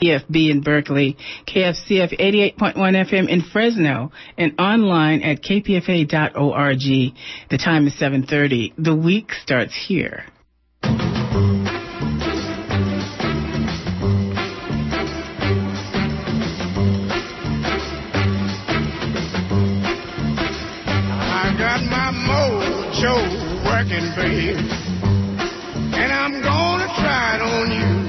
KFB in Berkeley, KFCF 88.1 FM in Fresno, and online at kpfa.org. The time is 7:30. The week starts here. I got my mojo working, babe, and I'm gonna try it on you.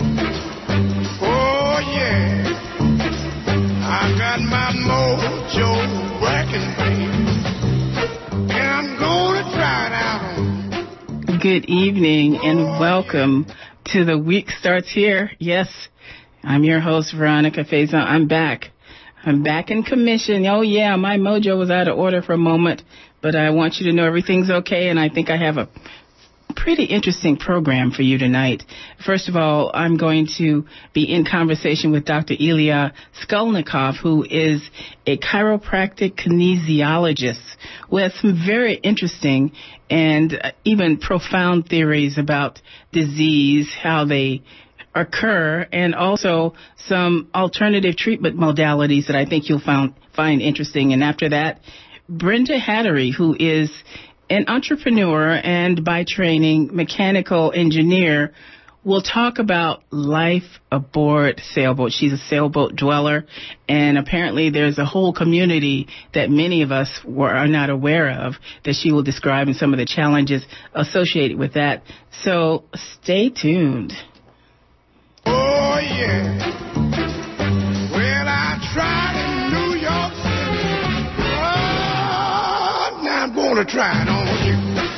Oh, yeah. I got my mojo working, babe, and I'm gonna try it out on you. Good evening and welcome to The Week Starts Here. Yes, I'm your host, Veronica Faison. I'm back in commission. Oh, yeah, my mojo was out of order for a moment, but I want you to know everything's okay, and I think I have a pretty interesting program for you tonight. First of all, I'm going to be in conversation with Dr. Ilya Skolnikov, who is a chiropractic kinesiologist who has some very interesting and even profound theories about disease, how they occur, and also some alternative treatment modalities that I think you'll find interesting. And after that, Brenda Hattery, who is an entrepreneur and by training mechanical engineer, will talk about life aboard sailboat. She's a sailboat dweller, and apparently there's a whole community that many of us are not aware of that she will describe and some of the challenges associated with that. So stay tuned. Oh, yeah. Well, I tried in New York City. Oh, now I'm going to try it on you.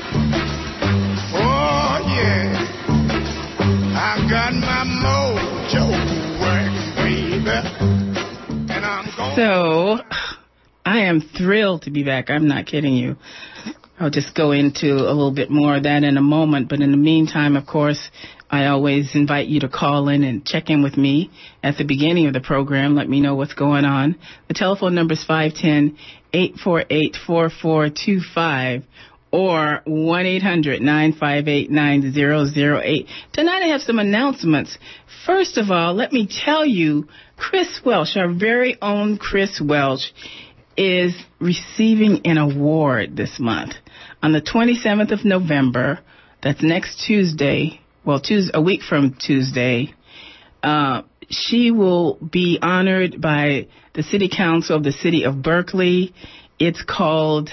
Oh, yeah. I've got my mojo working, baby. And I'm going. So, I am thrilled to be back. I'm not kidding you. I'll just go into a little bit more of that in a moment. But in the meantime, of course, I always invite you to call in and check in with me at the beginning of the program. Let me know what's going on. The telephone number is 510-848-4425 or 1-800-958-9008. Tonight I have some announcements. First of all, let me tell you, Chris Welch, our very own Chris Welch, is receiving an award this month. On the 27th of November, that's next Tuesday, a week from Tuesday, she will be honored by the City Council of the City of Berkeley. It's called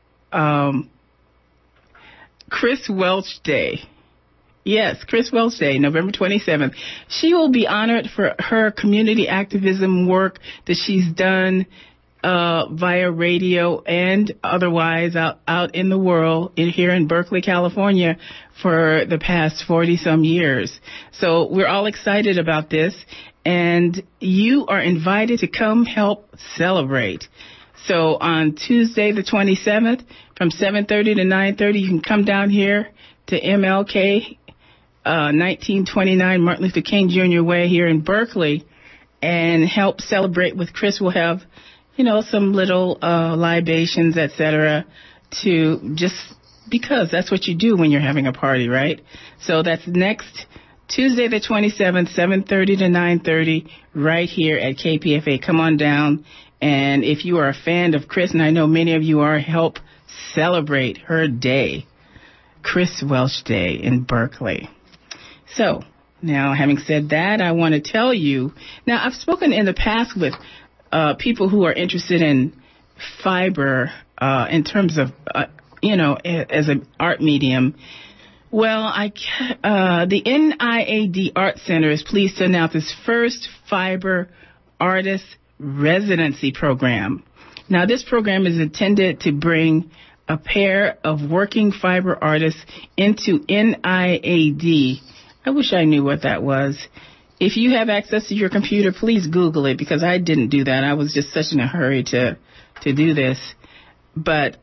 Chris Welch Day. Yes, Chris Welch Day, November 27th. She will be honored for her community activism work that she's done via radio and otherwise out in the world here in Berkeley, California for the past 40-some years. So we're all excited about this, and you are invited to come help celebrate. So on Tuesday the 27th from 7:30 to 9:30, you can come down here to MLK 1929 Martin Luther King Jr. Way here in Berkeley and help celebrate with Chris. We'll have some little libations, etc., to just because that's what you do when you're having a party, right? So that's next Tuesday the 27th, 7:30 to 9:30, right here at KPFA. Come on down, and if you are a fan of Chris, and I know many of you are, help celebrate her day, Chris Welch Day in Berkeley. So now, having said that, I want to tell you, now I've spoken in the past with people who are interested in fiber in terms of, as an art medium. Well, the NIAD Art Center is pleased to announce its first fiber artist residency program. Now, this program is intended to bring a pair of working fiber artists into NIAD. I wish I knew what that was. If you have access to your computer, please Google it, because I didn't do that. I was just such in a hurry to do this. But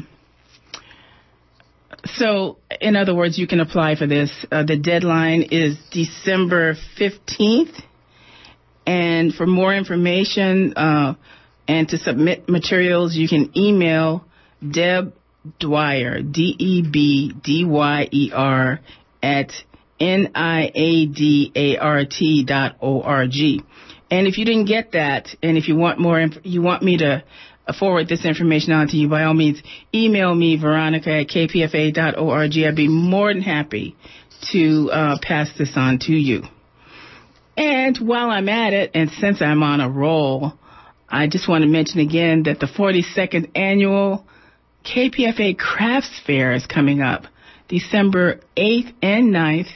so, in other words, you can apply for this. The deadline is December 15th. And for more information and to submit materials, you can email Deb Dwyer, DEBDYER, at NIADART.org. And if you didn't get that, and if you want more, you want me to forward this information on to you, by all means, email me, Veronica@kpfa.org. I'd be more than happy to pass this on to you. And while I'm at it, and since I'm on a roll, I just want to mention again that the 42nd annual KPFA Crafts Fair is coming up December 8th and 9th,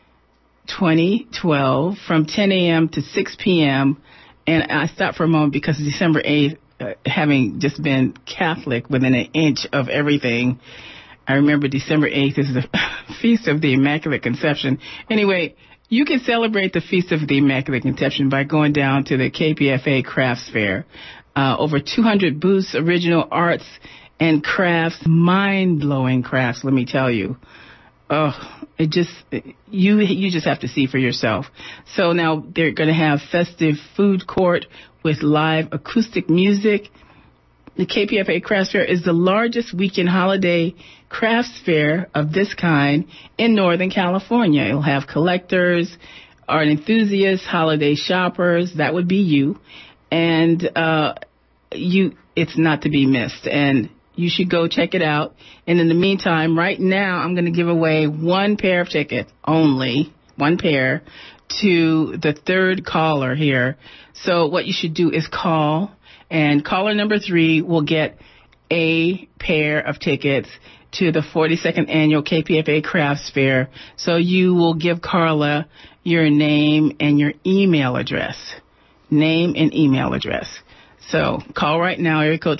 2012, from 10 a.m. to 6 p.m. And I stopped for a moment because December 8th, having just been Catholic within an inch of everything, I remember December 8th is the Feast of the Immaculate Conception. Anyway, you can celebrate the Feast of the Immaculate Conception by going down to the KPFA Crafts Fair. Over 200 booths, original arts and crafts, mind-blowing crafts, let me tell you. Oh, it just, you just have to see for yourself. So now they're going to have festive food court with live acoustic music. The KPFA Crafts Fair is the largest weekend holiday crafts fair of this kind in Northern California. It'll have collectors, art enthusiasts, holiday shoppers. That would be you. And it's not to be missed. And you should go check it out. And in the meantime, right now, I'm going to give away one pair of tickets, only one pair, to the third caller here. So what you should do is call, and caller number 3 will get a pair of tickets to the 42nd annual KPFA Crafts Fair. So you will give Carla your name and your email address. Name and email address. So call right now, area code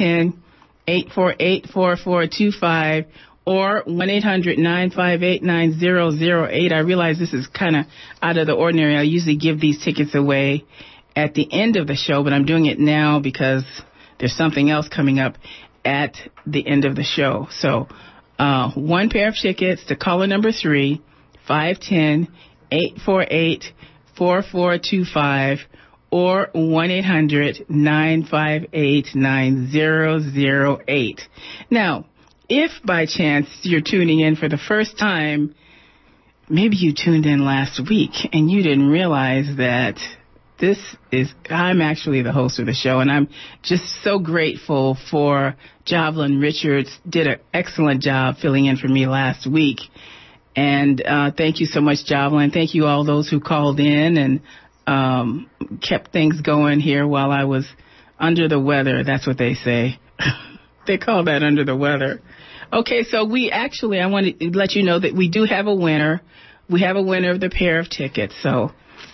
510-848-4425 or 1-800-958-9008. I realize this is kind of out of the ordinary. I usually give these tickets away at the end of the show, but I'm doing it now because there's something else coming up at the end of the show. So one pair of tickets to caller number 3, 510-848-4425 or 1-800-958-9008. Now, if by chance you're tuning in for the first time, maybe you tuned in last week and you didn't realize that I'm actually the host of the show, and I'm just so grateful for Jovelyn Richards. Did an excellent job filling in for me last week. And thank you so much, Jovelyn. Thank you all those who called in and kept things going here while I was under the weather. That's what they say. They call that under the weather. Okay, so I want to let you know that we do have a winner. We have a winner of the pair of tickets. So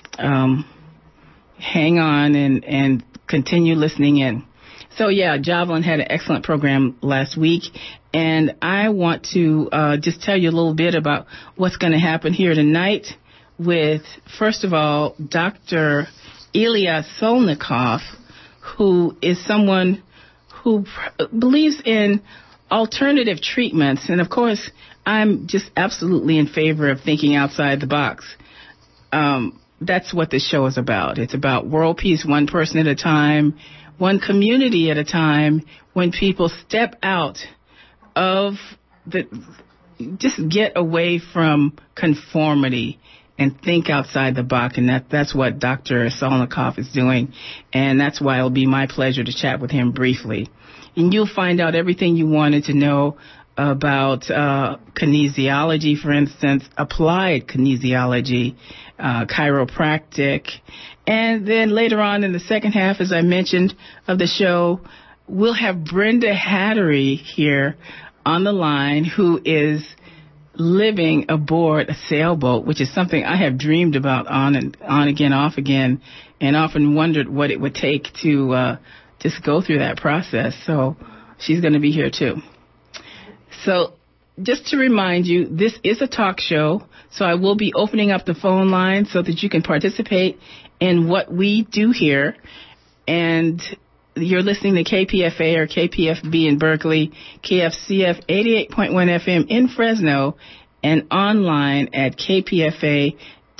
hang on and continue listening in. So, yeah, Jovelyn had an excellent program last week, and I want to just tell you a little bit about what's going to happen here tonight with, first of all, Dr. Ilya Solnikov, who is someone who believes in alternative treatments. And, of course, I'm just absolutely in favor of thinking outside the box. That's what this show is about. It's about world peace, one person at a time, one community at a time, when people step out of just get away from conformity and think outside the box. And that's what Dr. Solnikov is doing. And that's why it'll be my pleasure to chat with him briefly. And you'll find out everything you wanted to know about kinesiology, for instance, applied kinesiology, chiropractic. And then later on in the second half, as I mentioned, of the show, we'll have Brenda Hattery here on the line, who is living aboard a sailboat, which is something I have dreamed about on again, off again, and often wondered what it would take to just go through that process. So she's going to be here too. So just to remind you, this is a talk show, so I will be opening up the phone line so that you can participate in what we do here. And you're listening to KPFA or KPFB in Berkeley, KFCF 88.1 FM in Fresno, and online at kpfa.org.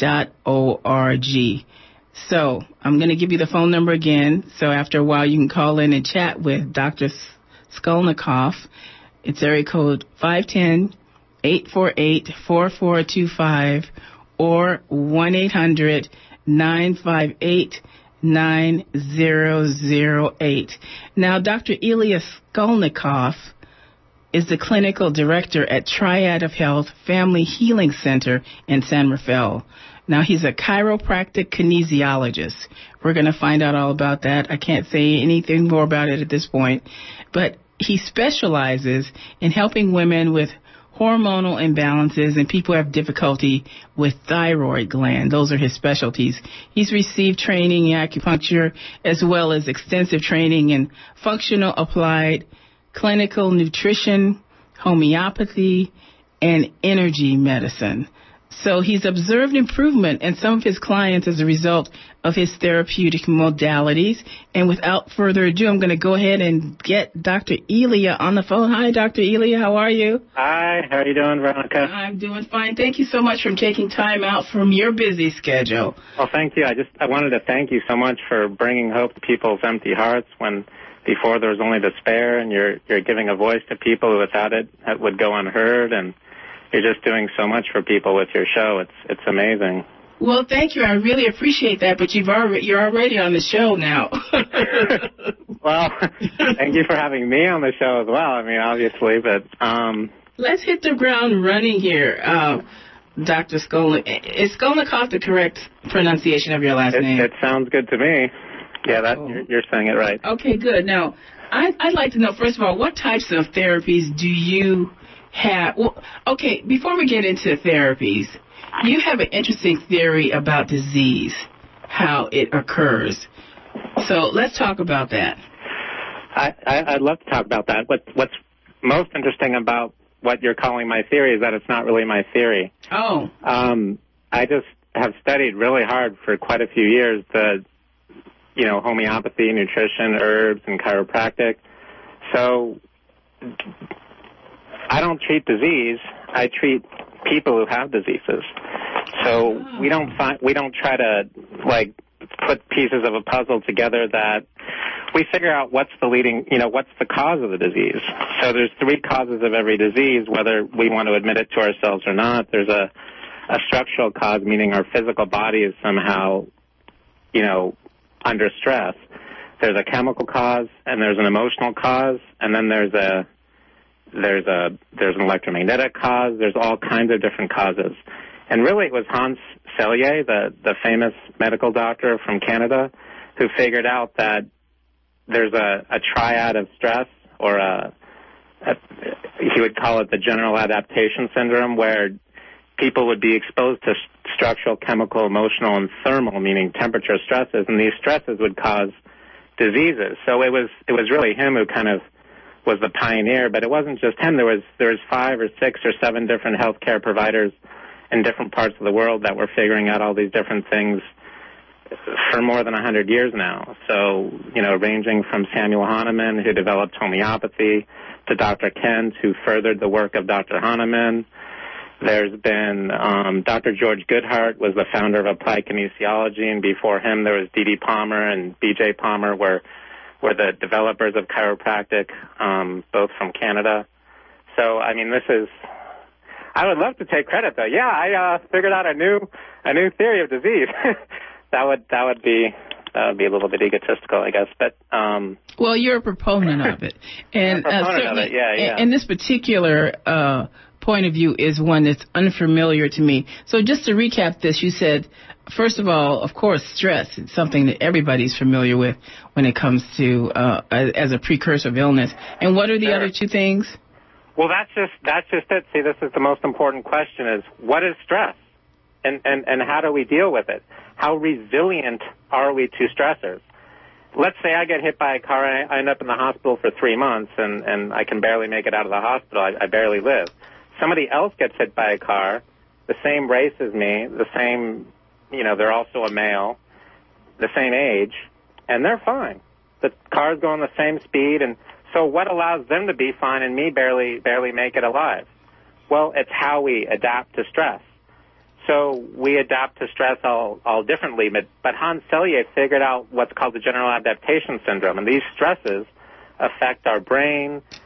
So I'm going to give you the phone number again. So after a while, you can call in and chat with Dr. Solnikov. It's area code 848-4425 or 1-800-958-9008. Now, Dr. Ilya Skolnikov is the clinical director at Triad of Health Family Healing Center in San Rafael. Now, he's a chiropractic kinesiologist. We're going to find out all about that. I can't say anything more about it at this point, but he specializes in helping women with hormonal imbalances and people who have difficulty with thyroid gland. Those are his specialties. He's received training in acupuncture as well as extensive training in functional applied clinical nutrition, homeopathy, and energy medicine. So he's observed improvement in some of his clients as a result of his therapeutic modalities. And without further ado, I'm going to go ahead and get Dr. Ilya on the phone. Hi, Dr. Ilya. How are you? Hi. How are you doing, Veronica? I'm doing fine. Thank you so much for taking time out from your busy schedule. Well, thank you. I wanted to thank you so much for bringing hope to people's empty hearts when before there was only despair, and you're giving a voice to people who without it would go unheard, and you're just doing so much for people with your show. It's amazing. Well, thank you. I really appreciate that, but you're already on the show now. Well, thank you for having me on the show as well. I mean, obviously, but let's hit the ground running here, Dr. Skolnikov. Is Skolnikov the correct pronunciation of your last name? It sounds good to me. Yeah, you're saying it right. Okay, good. Now, I'd like to know, first of all, what types of therapies do you have? Well, okay, before we get into therapies, you have an interesting theory about disease, how it occurs. So let's talk about that. I'd love to talk about that. What's most interesting about what you're calling my theory is that it's not really my theory. Oh. I just have studied really hard for quite a few years homeopathy, nutrition, herbs, and chiropractic. So I don't treat disease. I treat people who have diseases. So we don't try to put pieces of a puzzle together that we figure out what's the cause of the disease. So there's 3 causes of every disease, whether we want to admit it to ourselves or not. There's a structural cause, meaning our physical body is somehow, under stress. There's a chemical cause, and there's an emotional cause, and then there's an electromagnetic cause. There's all kinds of different causes. And really it was Hans Selye, the famous medical doctor from Canada, who figured out that there's a triad of stress, or he would call it the general adaptation syndrome, where people would be exposed to structural, chemical, emotional, and thermal, meaning temperature stresses, and these stresses would cause diseases. So it was really him who kind of was the pioneer, but it wasn't just him. There was 5 or 6 or 7 different healthcare providers in different parts of the world that were figuring out all these different things for more than 100 years now. So, ranging from Samuel Hahnemann, who developed homeopathy, to Dr. Kent, who furthered the work of Dr. Hahnemann. There's been Dr. George Goodhart was the founder of applied kinesiology, and before him there was D.D. Palmer and B.J. Palmer were the developers of chiropractic, both from Canada. So, I mean, I would love to take credit, though. Yeah, I figured out a new theory of disease. that would be a little bit egotistical, I guess, but well, you're a proponent of it, and certainly, yeah. And this particular point of view is one that's unfamiliar to me. So just to recap this, you said, first of all, of course, stress is something that everybody's familiar with when it comes to as a precursor of illness. And what are the other 2 things? Well, that's just it. See, this is the most important question: is what is stress, and how do we deal with it? How resilient are we to stressors? Let's say I get hit by a car and I end up in the hospital for 3 months, and I can barely make it out of the hospital. I barely live. Somebody else gets hit by a car, the same race as me, the same, they're also a male, the same age, and they're fine. The car's going the same speed, and so what allows them to be fine and me barely make it alive? Well, it's how we adapt to stress. So we adapt to stress all differently, but Hans Selye figured out what's called the general adaptation syndrome, and these stresses affect our brain,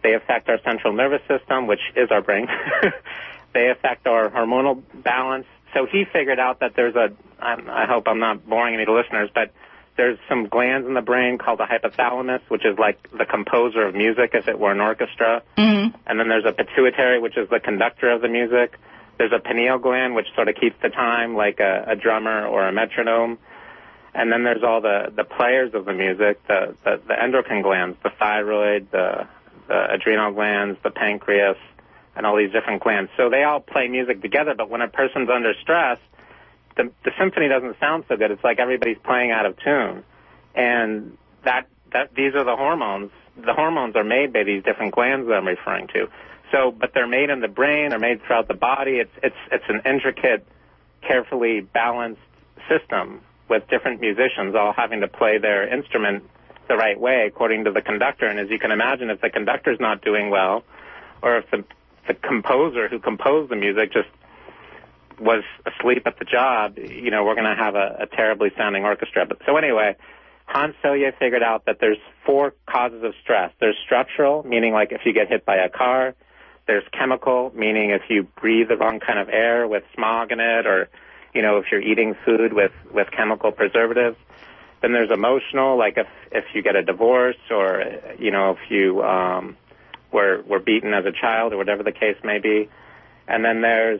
They affect our central nervous system, which is our brain. They affect our hormonal balance. So he figured out that there's I hope I'm not boring any of the listeners, but there's some glands in the brain called the hypothalamus, which is like the composer of music if it were an orchestra. Mm-hmm. And then there's a pituitary, which is the conductor of the music. There's a pineal gland, which sort of keeps the time, like a drummer or a metronome. And then there's all the players of the music, the endocrine glands, the thyroid, the adrenal glands, the pancreas, and all these different glands. So they all play music together, but when a person's under stress, the symphony doesn't sound so good. It's like everybody's playing out of tune. And these are the hormones. The hormones are made by these different glands that I'm referring to. So, but they're made in the brain, they're made throughout the body. It's an intricate, carefully balanced system with different musicians all having to play their instrument the right way according to the conductor. And as you can imagine, if the conductor's not doing well, or if the composer who composed the music just was asleep at the job, you know, we're going to have a terribly sounding orchestra. But so anyway, Hans Selye figured out that there's 4 causes of stress. There's structural, meaning like if you get hit by a car. There's chemical, meaning if you breathe the wrong kind of air with smog in it, or, you know, if you're eating food with chemical preservatives. Then there's emotional, like if you get a divorce, or, you know, if you were beaten as a child, or whatever the case may be. And then there's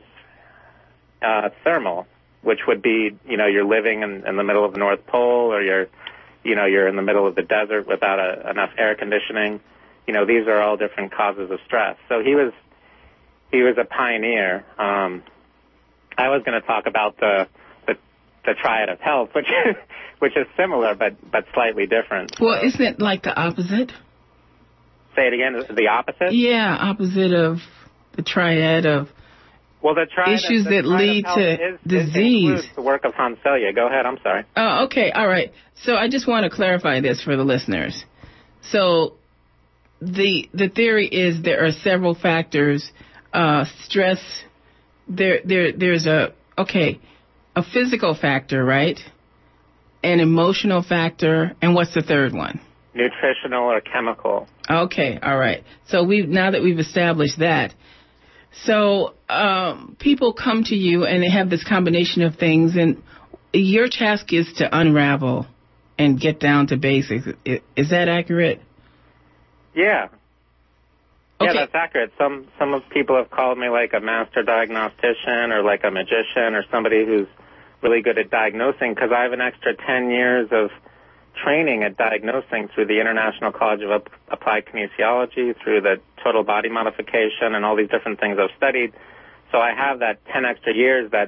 thermal, which would be, you know, you're living in the middle of the North Pole, or you're in the middle of the desert without enough air conditioning. You know, these are all different causes of stress. So he was a pioneer. I was going to talk about the triad of health, which is similar but slightly different. Well, isn't it like the opposite? Say it again. The opposite? Yeah, opposite of the triad of issues that lead to disease. Includes the work of Hans Selye. Go ahead. I'm sorry. Oh, okay. All right. So I just want to clarify this for the listeners. So the theory is there are several factors. Stress. There's a physical factor, right? An emotional factor, and what's the third one? Nutritional or chemical. Okay. All right. So now that we've established that. So people come to you and they have this combination of things, and your task is to unravel and get down to basics. Is that accurate? Yeah. Yeah, Okay. that's accurate. Some of people have called me like a master diagnostician or like a magician or somebody who's really good at diagnosing, because I have an extra 10 years of training at diagnosing through the International College of Applied Kinesiology, through the total body modification, and all these different things I've studied. So I have that 10 extra years that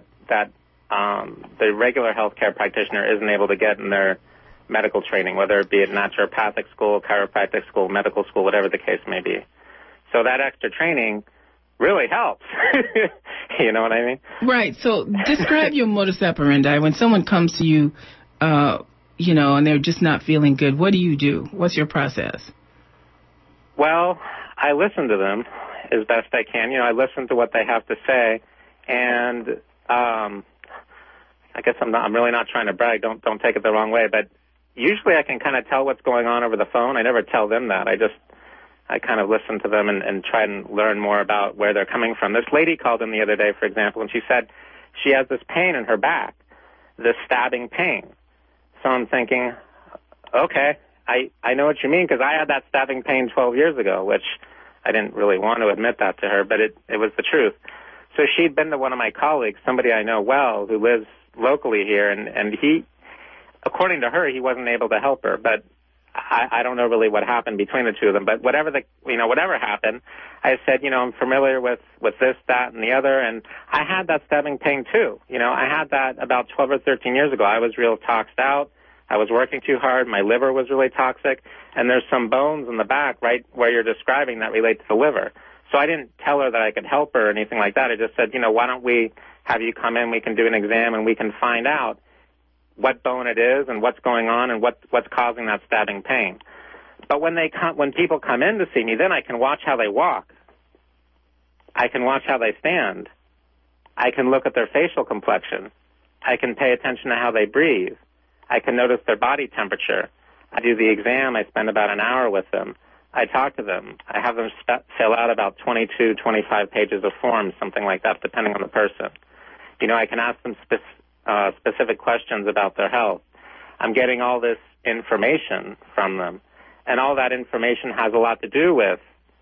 the regular healthcare practitioner isn't able to get in their medical training, whether it be at naturopathic school, chiropractic school, medical school, whatever the case may be. So that extra training really helps. You know what I mean? Right. So describe your modus operandi. When someone comes to you, you know, and they're just not feeling good, what do you do? What's your process? Well, I listen to them as best I can. You know, I listen to what they have to say, and I guess I'm really not trying to brag. Don't take it the wrong way, but usually I can kind of tell what's going on over the phone. I never tell them that. I kind of listen to them and try and learn more about where they're coming from. This lady called in the other day, for example, and she said she has this pain in her back, this stabbing pain. So I'm thinking, okay, I know what you mean, because I had that stabbing pain 12 years ago, which I didn't really want to admit that to her, but it was the truth. So she'd been to one of my colleagues, somebody I know well, who lives locally here, and he, according to her, he wasn't able to help her, but I don't know really what happened between the two of them. But whatever happened, I said, you know, I'm familiar with this, that, and the other, and I had that stabbing pain too. You know, I had that about 12 or 13 years ago. I was real toxed out. I was working too hard. My liver was really toxic, and there's some bones in the back right where you're describing that relate to the liver. So I didn't tell her that I could help her or anything like that. I just said, you know, why don't we have you come in, we can do an exam, and we can find out what bone it is and what's going on and what's causing that stabbing pain. But when people come in to see me, then I can watch how they walk. I can watch how they stand. I can look at their facial complexion. I can pay attention to how they breathe. I can notice their body temperature. I do the exam. I spend about an hour with them. I talk to them. I have them fill out about 22, 25 pages of forms, something like that, depending on the person. You know, I can ask them specific questions about their health. I'm getting all this information from them, and all that information has a lot to do with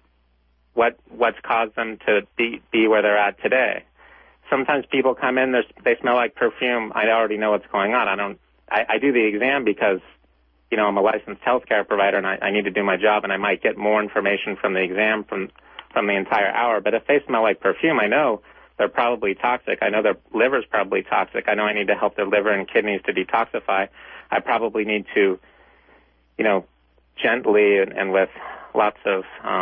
what's caused them to be where they're at today. Sometimes people come in, they smell like perfume. I already know what's going on. I do the exam because, you know, I'm a licensed healthcare provider and I need to do my job, and I might get more information from the exam from the entire hour. But if they smell like perfume, I know they're probably toxic. I know their liver's probably toxic. I know I need to help their liver and kidneys to detoxify. I probably need to, you know, gently and with lots of,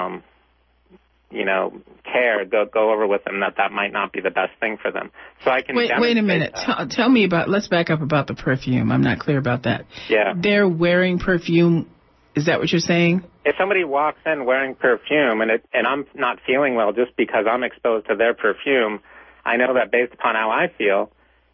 you know, care, go over with them that might not be the best thing for them. So I can wait a minute. Tell me let's back up about the perfume. I'm not clear about that. Yeah. They're wearing perfume. Is that what you're saying? If somebody walks in wearing perfume and I'm not feeling well just because I'm exposed to their perfume, I know that based upon how I feel,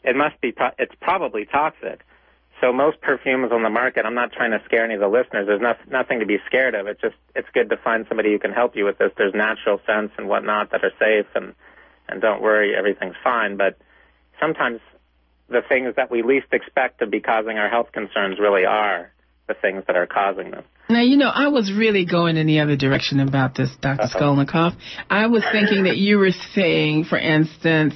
it's probably toxic. So most perfumes on the market, I'm not trying to scare any of the listeners. There's nothing to be scared of. It's good to find somebody who can help you with this. There's natural scents and whatnot that are safe, and don't worry, everything's fine. But sometimes the things that we least expect to be causing our health concerns really are the things that are causing them. Now, you know, I was really going in the other direction about this, Dr. Skolnikoff. I was thinking that you were saying, for instance,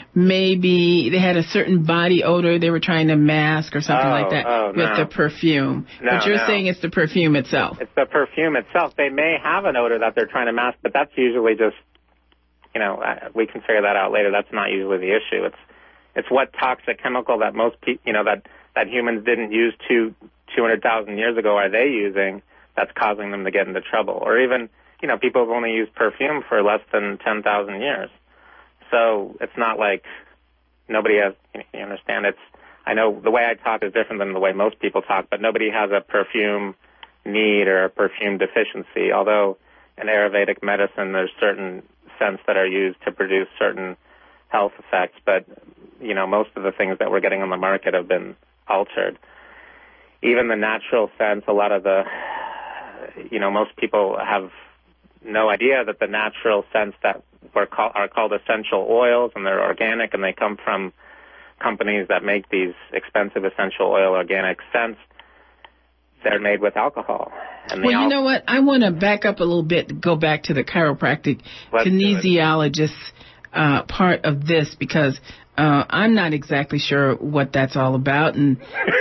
maybe they had a certain body odor they were trying to mask or something like that with the perfume. But you're saying it's the perfume itself. It's the perfume itself. They may have an odor that they're trying to mask, but that's usually just, you know, we can figure that out later. That's not usually the issue. It's what toxic chemical that most people, you know, that humans didn't use 200,000 years ago are they using that's causing them to get into trouble. Or even, you know, people have only used perfume for less than 10,000 years. So it's not like nobody has, you understand, I know the way I talk is different than the way most people talk, but nobody has a perfume need or a perfume deficiency, although in Ayurvedic medicine there's certain scents that are used to produce certain health effects, but, you know, most of the things that we're getting on the market have been altered. Even the natural scents, a lot of the, you know, most people have no idea that the natural scents that are called essential oils, and they're organic, and they come from companies that make these expensive essential oil organic scents. They're made with alcohol. And well, you know what? I want to back up a little bit, go back to the chiropractic kinesiologist part of this, because I'm not exactly sure what that's all about. And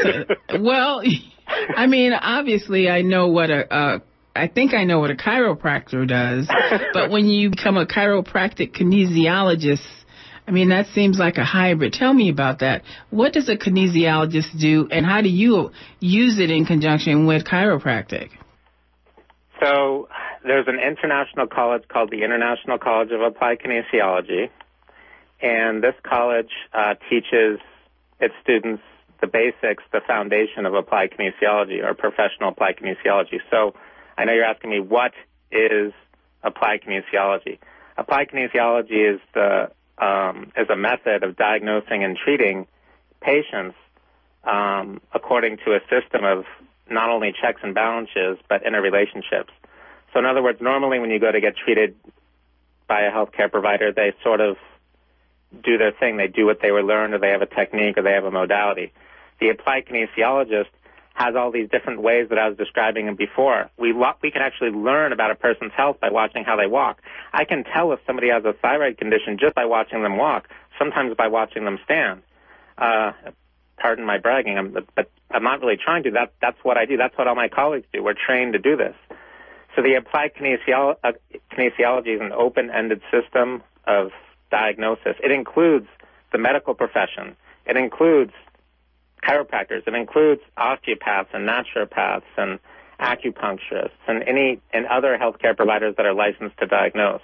well, I mean, obviously, I know what I think I know what a chiropractor does, but when you become a chiropractic kinesiologist, I mean, that seems like a hybrid. Tell me about that. What does a kinesiologist do, and how do you use it in conjunction with chiropractic? So there's an international college called the International College of Applied Kinesiology, and this college teaches its students the basics, the foundation of applied kinesiology or professional applied kinesiology. So I know you're asking me, what is applied kinesiology? Applied kinesiology is a method of diagnosing and treating patients according to a system of not only checks and balances, but interrelationships. So in other words, normally when you go to get treated by a healthcare provider, they sort of do their thing. They do what they were learned, or they have a technique, or they have a modality. The applied kinesiologist has all these different ways that I was describing before. We can actually learn about a person's health by watching how they walk. I can tell if somebody has a thyroid condition just by watching them walk, sometimes by watching them stand. Pardon my bragging, but I'm not really trying to. That's what I do. That's what all my colleagues do. We're trained to do this. So the applied kinesiology is an open-ended system of diagnosis. It includes the medical profession. It includes chiropractors. It includes osteopaths and naturopaths and acupuncturists and other healthcare providers that are licensed to diagnose.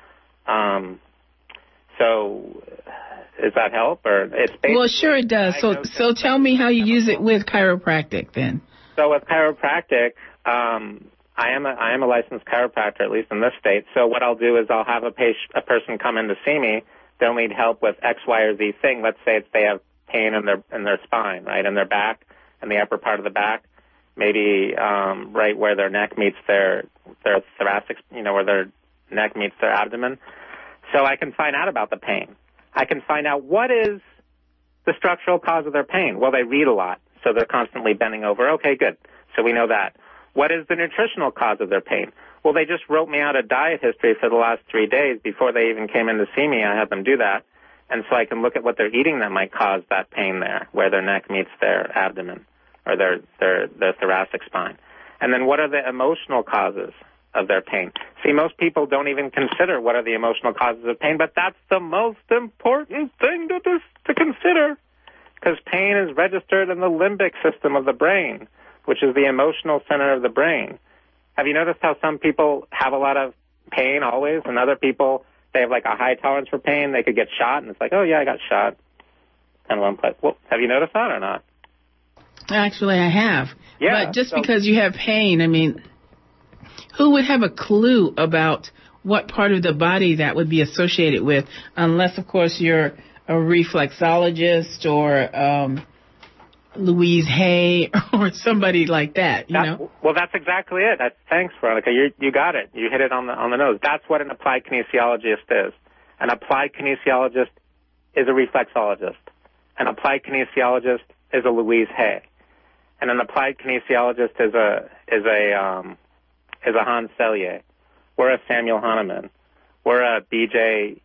So does that help? Or it's well, sure it does. So tell me how you use it with chiropractic then. So with chiropractic, I am a licensed chiropractor, at least in this state. So what I'll do is I'll have a person come in to see me. They'll need help with X, Y, or Z thing. Let's say they have pain in their spine, right, in their back, in the upper part of the back, maybe right where their neck meets their their thoracic, where their neck meets their abdomen. So I can find out about the pain. I can find out what is the structural cause of their pain. Well, they read a lot, so they're constantly bending over. Okay, good. So we know that. What is the nutritional cause of their pain? Well, they just wrote me out a diet history for the last 3 days. Before they even came in to see me, I had them do that. And so I can look at what they're eating that might cause that pain there, where their neck meets their abdomen or their thoracic spine. And then what are the emotional causes of their pain? See, most people don't even consider what are the emotional causes of pain, but that's the most important thing to consider, because pain is registered in the limbic system of the brain, which is the emotional center of the brain. Have you noticed how some people have a lot of pain always, and other people, they have like a high tolerance for pain? They could get shot, and it's like, oh, yeah, I got shot. Kind of unpleasant. Well, have you noticed that or not? Actually, I have. Yeah, but just because you have pain, I mean, who would have a clue about what part of the body that would be associated with, unless, of course, you're a reflexologist or Louise Hay or somebody like that, you know? Well, that's exactly it. Thanks, Veronica. You got it. You hit it on the nose. That's what an applied kinesiologist is. An applied kinesiologist is a reflexologist. An applied kinesiologist is a Louise Hay. And an applied kinesiologist is a Hans Selye. We're a Samuel Hahnemann. We're a BJ,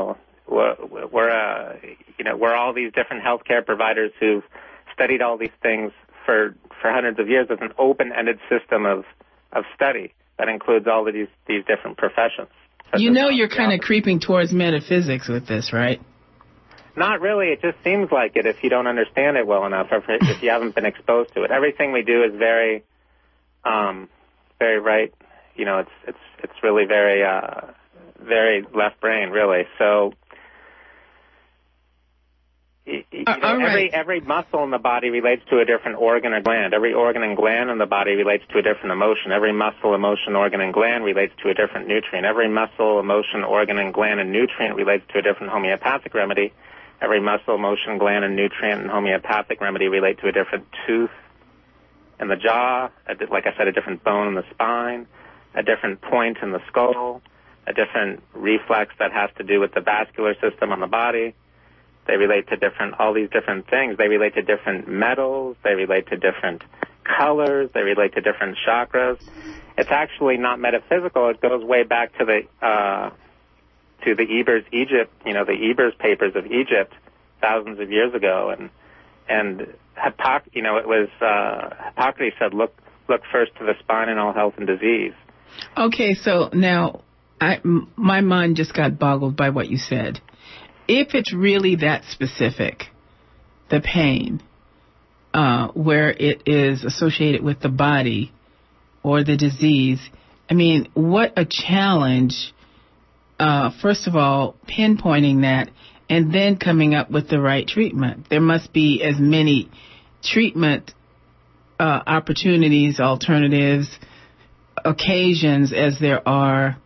we're all these different healthcare providers who've studied all these things for hundreds of years. It's an open-ended system of study that includes all of these different professions. You're kind of creeping towards metaphysics with this, right? Not really. It just seems like it if you don't understand it well enough, or if you haven't been exposed to it. Everything we do is very right. It's really very left brain, really. So, every muscle in the body relates to a different organ or gland. Every organ and gland in the body relates to a different emotion. Every muscle, emotion, organ, and gland relates to a different nutrient. Every muscle, emotion, organ, and gland and nutrient relates to a different homeopathic remedy. Every muscle, emotion, gland, and nutrient and homeopathic remedy relate to a different tooth in the jaw, like I said, a different bone in the spine, a different point in the skull, a different reflex that has to do with the vascular system on the body. They relate to all these different things. They relate to different metals. They relate to different colors. They relate to different chakras. It's actually not metaphysical. It goes way back to the Ebers Egypt, the Ebers papers of Egypt thousands of years ago. And Hippocrates said, look first to the spine in all health and disease. Okay, so now my mind just got boggled by what you said. If it's really that specific, the pain, where it is associated with the body or the disease, I mean, what a challenge, first of all, pinpointing that and then coming up with the right treatment. There must be as many treatment opportunities, alternatives, occasions as there are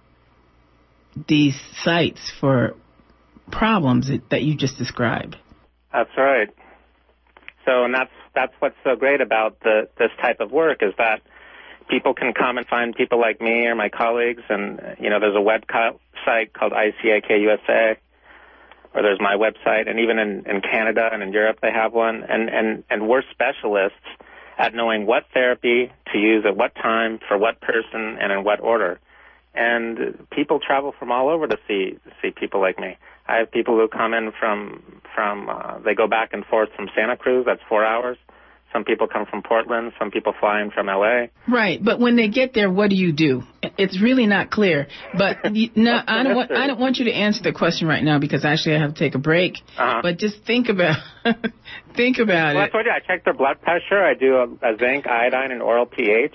these sites for problems that you just described. That's right. So, and that's what's so great about this type of work is that people can come and find people like me or my colleagues, and there's a website called ICAK USA, or there's my website, and even in Canada and in Europe they have one, and we're specialists at knowing what therapy to use at what time for what person and in what order. And people travel from all over to see people like me. I have people who come in from they go back and forth from Santa Cruz, that's 4 hours. Some people come from Portland, some people fly in from L.A. Right, but when they get there, what do you do? It's really not clear. But no, I don't want you to answer the question right now because actually I have to take a break. Uh-huh. But just think about it. Well, I told you, I check their blood pressure. I do a zinc, iodine, and oral pH.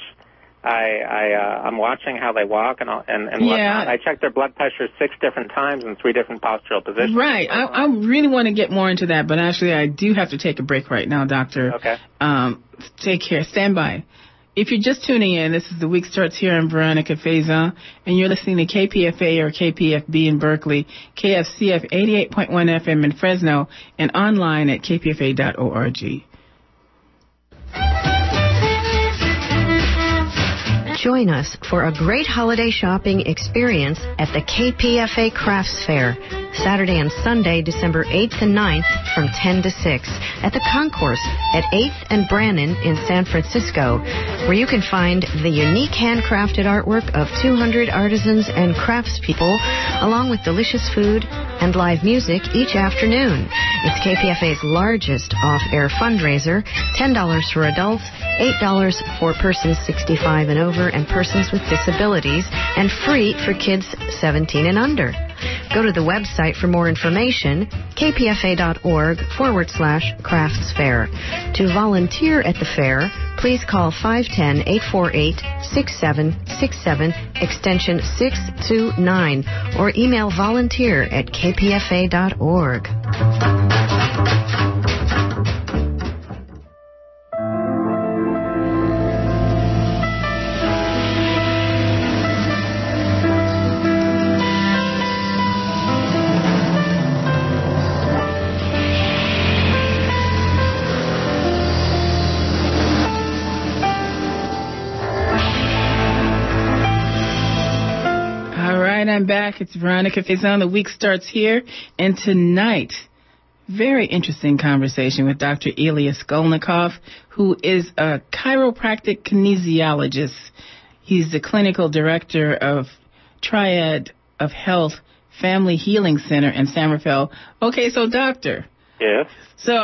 I'm watching how they walk and whatnot. I check their blood pressure 6 different times in 3 different postural positions. Right. I really want to get more into that, but actually I do have to take a break right now, Doctor. Okay. Take care. Stand by. If you're just tuning in, this is The Week Starts Here. I'm Veronica Faison, and you're listening to KPFA or KPFB in Berkeley, KFCF 88.1 FM in Fresno, and online at kpfa.org. Join us for a great holiday shopping experience at the KPFA Crafts Fair, Saturday and Sunday, December 8th and 9th from 10 to 6 at the Concourse at 8th and Brannan in San Francisco, where you can find the unique handcrafted artwork of 200 artisans and craftspeople, along with delicious food and live music each afternoon. It's KPFA's largest off-air fundraiser, $10 for adults, $8 for persons 65 and over and persons with disabilities, and free for kids 17 and under. Go to the website for more information, kpfa.org/crafts fair. To volunteer at the fair, please call 510-848-6767, extension 629, or email volunteer@kpfa.org. I'm back. It's Veronica Faison. The week starts here. And tonight, very interesting conversation with Dr. Ilya Skolnikov, who is a chiropractic kinesiologist. He's the clinical director of Triad of Health Family Healing Center in San Rafael. Okay, so doctor. Yes. So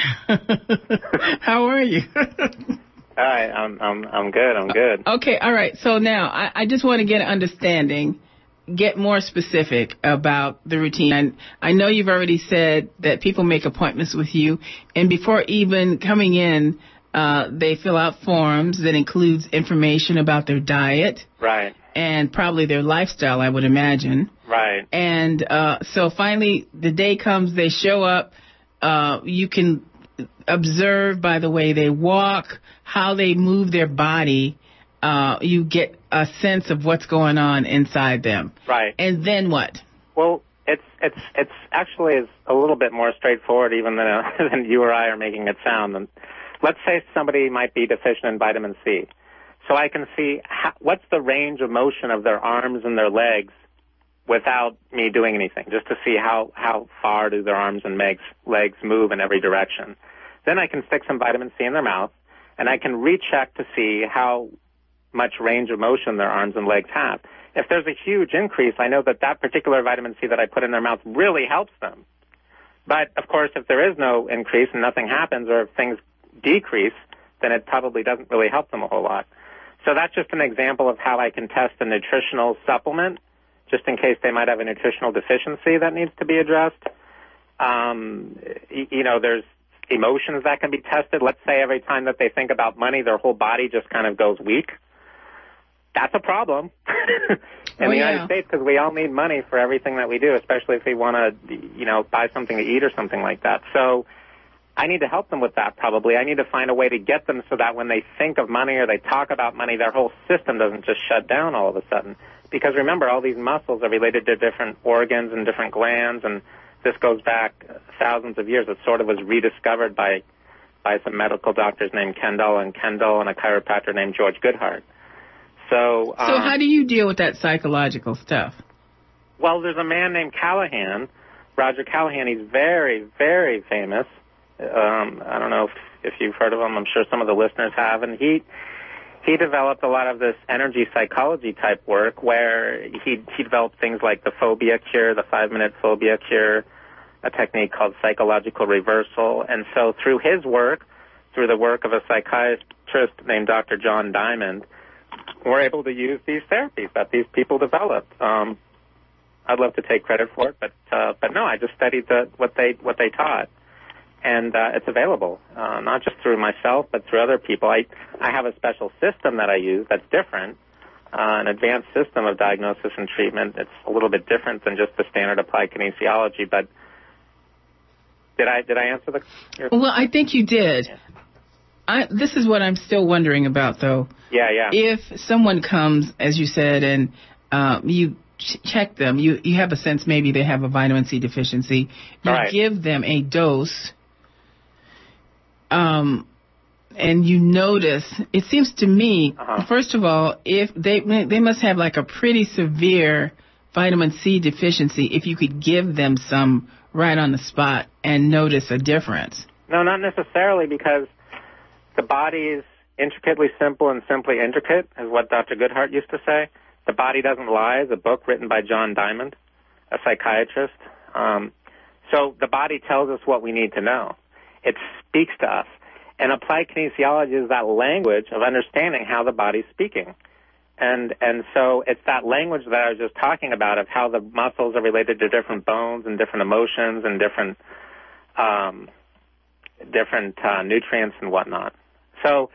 how are you? Hi, I'm good. I'm good. Okay, all right. So now I just want to get an understanding. Get more specific about the routine. I know you've already said that people make appointments with you, and before even coming in, they fill out forms that includes information about their diet. Right. And probably their lifestyle, I would imagine. Right. And so finally, the day comes, they show up. You can observe by the way they walk, how they move their body. You get a sense of what's going on inside them. Right. And then what? Well, it's actually is a little bit more straightforward even than you or I are making it sound. And let's say somebody might be deficient in vitamin C. So I can see what's the range of motion of their arms and their legs without me doing anything, just to see how far do their arms and legs move in every direction. Then I can stick some vitamin C in their mouth, and I can recheck to see how much range of motion their arms and legs have. If there's a huge increase, I know that particular vitamin C that I put in their mouth really helps them. But, of course, if there is no increase and nothing happens, or if things decrease, then it probably doesn't really help them a whole lot. So that's just an example of how I can test a nutritional supplement, just in case they might have a nutritional deficiency that needs to be addressed. There's emotions that can be tested. Let's say every time that they think about money, their whole body just kind of goes weak. That's a problem in the United States, because we all need money for everything that we do, especially if we want to, buy something to eat or something like that. So I need to help them with that probably. I need to find a way to get them so that when they think of money or they talk about money, their whole system doesn't just shut down all of a sudden. Because remember, all these muscles are related to different organs and different glands, and this goes back thousands of years. It sort of was rediscovered by some medical doctors named Kendall and a chiropractor named George Goodhart. So how do you deal with that psychological stuff? Well, there's a man named Callahan, Roger Callahan. He's very, very famous. I don't know if you've heard of him. I'm sure some of the listeners have. And he developed a lot of this energy psychology type work where he developed things like the phobia cure, the 5-minute phobia cure, a technique called psychological reversal. And so through his work, through the work of a psychiatrist named Dr. John Diamond, we're able to use these therapies that these people developed. I'd love to take credit for it, but no, I just studied what they taught, and it's available not just through myself, but through other people. I have a special system that I use that's different, an advanced system of diagnosis and treatment. It's a little bit different than just the standard applied kinesiology. But did I answer your Well, I think you did. Yeah. This is what I'm still wondering about, though. Yeah. If someone comes, as you said, and you check them, you have a sense maybe they have a vitamin C deficiency. You right. give them a dose. and you notice, it seems to me, first of all, if they must have like a pretty severe vitamin C deficiency if you could give them some right on the spot and notice a difference. No, not necessarily, because the body is intricately simple and simply intricate, is what Dr. Goodhart used to say. The Body Doesn't Lie is a book written by John Diamond, a psychiatrist. So the body tells us what we need to know. It speaks to us. And applied kinesiology is that language of understanding how the body's speaking. And so it's that language that I was just talking about, of how the muscles are related to different bones and different emotions and different nutrients and whatnot. So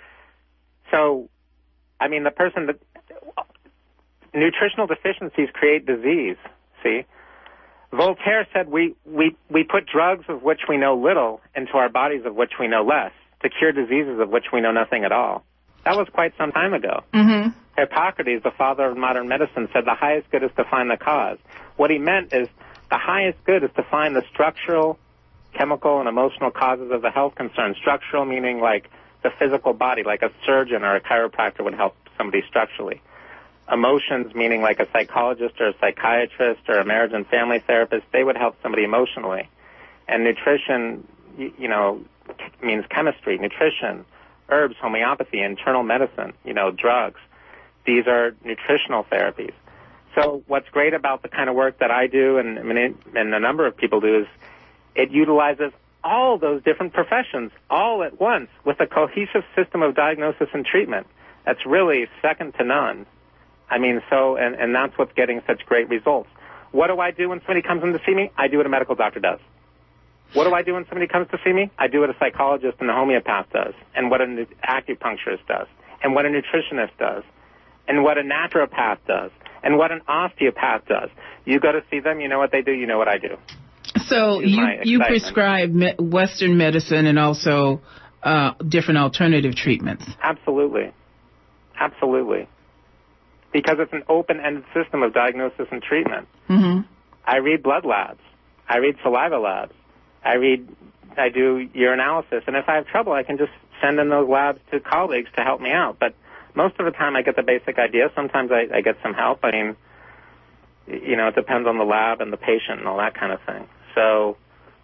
I mean, nutritional deficiencies create disease, see? Voltaire said we put drugs of which we know little into our bodies of which we know less to cure diseases of which we know nothing at all. That was quite some time ago. Mm-hmm. Hippocrates, the father of modern medicine, said the highest good is to find the cause. What he meant is the highest good is to find the structural, chemical, and emotional causes of the health concern. Structural meaning like the physical body, like a surgeon or a chiropractor would help somebody structurally. Emotions meaning like a psychologist or a psychiatrist or a marriage and family therapist, they would help somebody emotionally. And nutrition, means chemistry, nutrition, herbs, homeopathy, internal medicine, drugs. These are nutritional therapies. So what's great about the kind of work that I do and a number of people do is it utilizes all those different professions all at once with a cohesive system of diagnosis and treatment that's really second to none. I mean, and that's what's getting such great results. What do I do when somebody comes in to see me? I do what a medical doctor does. What do I do when somebody comes to see me? I do what a psychologist and a homeopath does, and what an acupuncturist does, and what a nutritionist does, and what a naturopath does, and what an osteopath does. You go to see them, you know what they do, you know what I do. So you prescribe Western medicine and also different alternative treatments. Absolutely. Absolutely. Because it's an open-ended system of diagnosis and treatment. Mm-hmm. I read blood labs. I read saliva labs. I do urinalysis. And if I have trouble, I can just send in those labs to colleagues to help me out. But most of the time I get the basic idea. Sometimes I get some help. I mean, it depends on the lab and the patient and all that kind of thing. So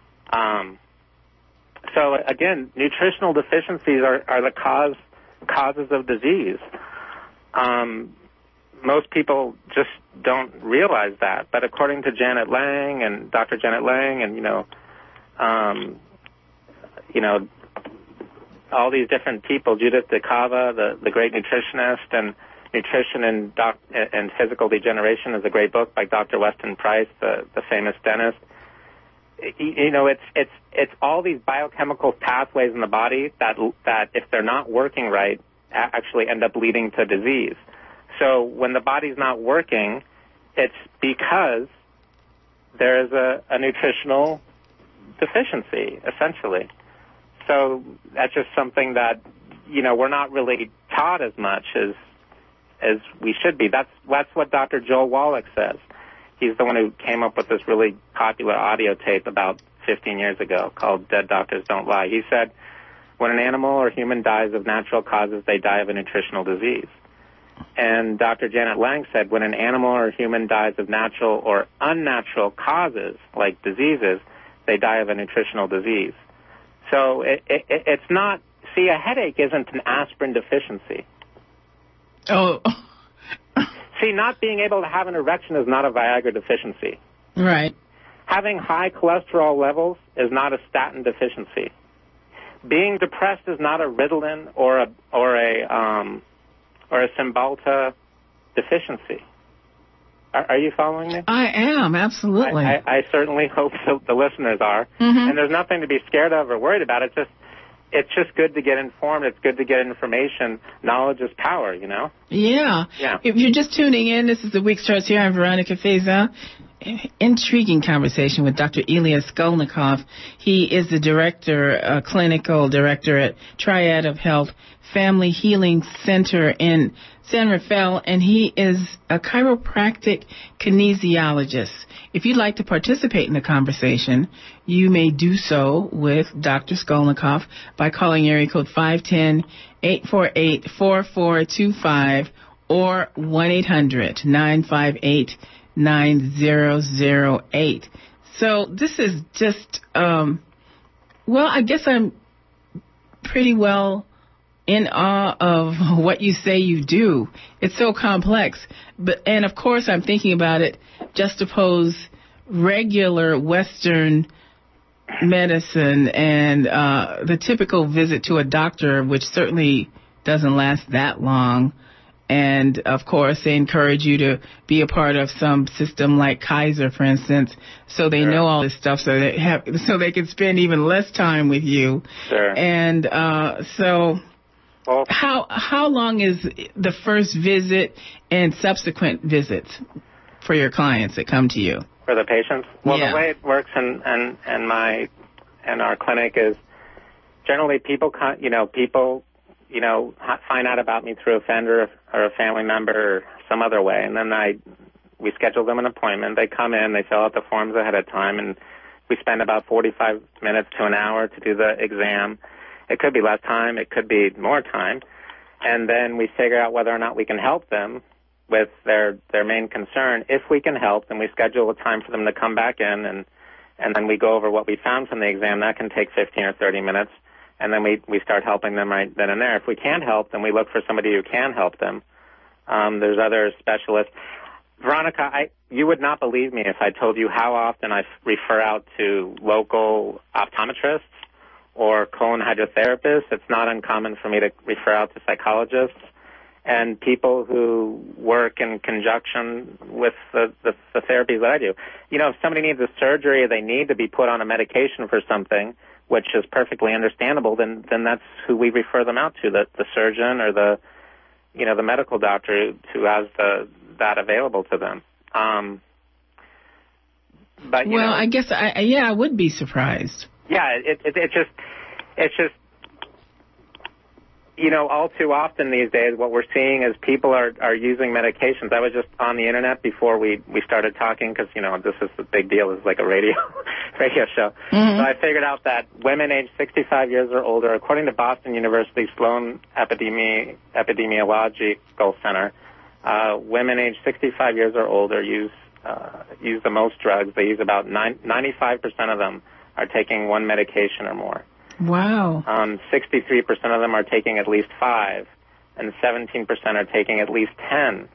again, nutritional deficiencies are the causes of disease. Most people just don't realize that. But according to Janet Lang and Dr. Janet Lang and, all these different people, Judith DeCava, the great nutritionist, and Nutrition and Physical Degeneration is a great book by Dr. Weston Price, the famous dentist. It's all these biochemical pathways in the body that if they're not working right, actually end up leading to disease. So when the body's not working, it's because there is a nutritional deficiency, essentially. So that's just something that, we're not really taught as much as we should be. That's what Dr. Joel Wallach says. He's the one who came up with this really popular audio tape about 15 years ago called Dead Doctors Don't Lie. He said, when an animal or human dies of natural causes, they die of a nutritional disease. And Dr. Janet Lang said, when an animal or human dies of natural or unnatural causes, like diseases, they die of a nutritional disease. So it's not, see, a headache isn't an aspirin deficiency. Oh. See, not being able to have an erection is not a Viagra deficiency. Right. Having high cholesterol levels is not a statin deficiency. Being depressed is not a Ritalin or a Cymbalta deficiency. Are you following me? I am, absolutely. I certainly hope the listeners are. Mm-hmm. And there's nothing to be scared of or worried about. It's just good to get informed. It's good to get information. Knowledge is power, Yeah. If you're just tuning in, this is The Week Starts Here. I'm Veronica Faison. intriguing conversation with Dr. Ilya Skolnikov. He is the director, clinical director at Triad of Health Family Healing Center in San Rafael, and he is a chiropractic kinesiologist. If you'd like to participate in the conversation, you may do so with Dr. Skolnikov by calling area code 510-848-4425 or 1-800-958-9008. So this is just, well, I guess I'm pretty well in awe of what you say you do. It's so complex. And of course, I'm thinking about it, juxtapose regular Western medicine and the typical visit to a doctor, which certainly doesn't last that long. And, of course, they encourage you to be a part of some system like Kaiser, for instance, so they know all this stuff so they can spend even less time with you. Sure. And so how long is the first visit and subsequent visits for your clients that come to you? For the patients? Well, Yeah. the way it works in our clinic is generally people find out about me through a friend or a family member or some other way, and then we schedule them an appointment. They come in, they fill out the forms ahead of time, and we spend about 45 minutes to an hour to do the exam. It could be less time, it could be more time, and then we figure out whether or not we can help them with their main concern. If we can help, then we schedule a time for them to come back in, and then we go over what we found from the exam. That can take 15 or 30 minutes. And then we start helping them right then and there. If we can't help, then we look for somebody who can help them. There's other specialists. Veronica, you would not believe me if I told you how often I refer out to local optometrists or colon hydrotherapists. It's not uncommon for me to refer out to psychologists and people who work in conjunction with the therapies that I do. You know, if somebody needs a surgery or they need to be put on a medication for something, which is perfectly understandable, then that's who we refer them out to, the surgeon or the medical doctor who has that available to them. But I guess I would be surprised. Yeah, it's just all too often these days what we're seeing is people are using medications. I was just on the internet before we started talking because, this is the big deal. It's like a radio show. Mm-hmm. So I figured out that women aged 65 years or older, according to Boston University Sloan Epidemiological Center, women aged 65 years or older use the most drugs. They use about 95% of them are taking one medication or more. Wow. 63% of them are taking at least 5, and 17% are taking at least 10.